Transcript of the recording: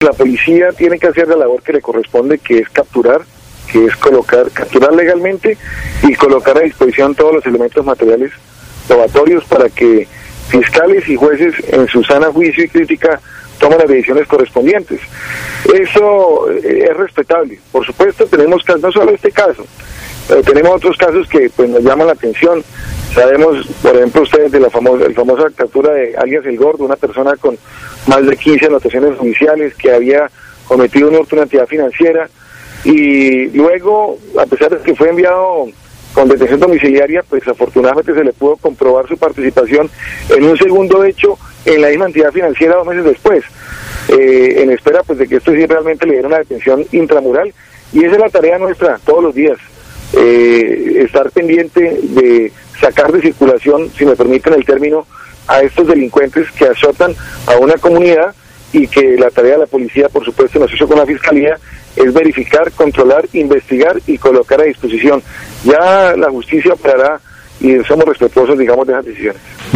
La policía tiene que hacer la labor que le corresponde, que es capturar legalmente y colocar a disposición todos los elementos materiales probatorios para que fiscales y jueces en su sana juicio y crítica tomen las decisiones correspondientes. Eso es respetable. Por supuesto, tenemos casos, no solo este caso, pero tenemos otros casos que pues nos llaman la atención. Sabemos, por ejemplo, ustedes de la famosa captura de alias El Gordo, una persona con más de 15 anotaciones judiciales que había cometido un hurto a una entidad financiera, y luego, a pesar de que fue enviado con detención domiciliaria, pues afortunadamente se le pudo comprobar su participación en un segundo hecho en la misma entidad financiera 2 meses después, en espera pues de que esto sí realmente le diera una detención intramural. Y esa es la tarea nuestra todos los días, estar pendiente de sacar de circulación, si me permiten el término, a estos delincuentes que azotan a una comunidad, y que la tarea de la policía, por supuesto, en asocio con la Fiscalía, es verificar, controlar, investigar y colocar a disposición. Ya la justicia operará y somos respetuosos, digamos, de esas decisiones.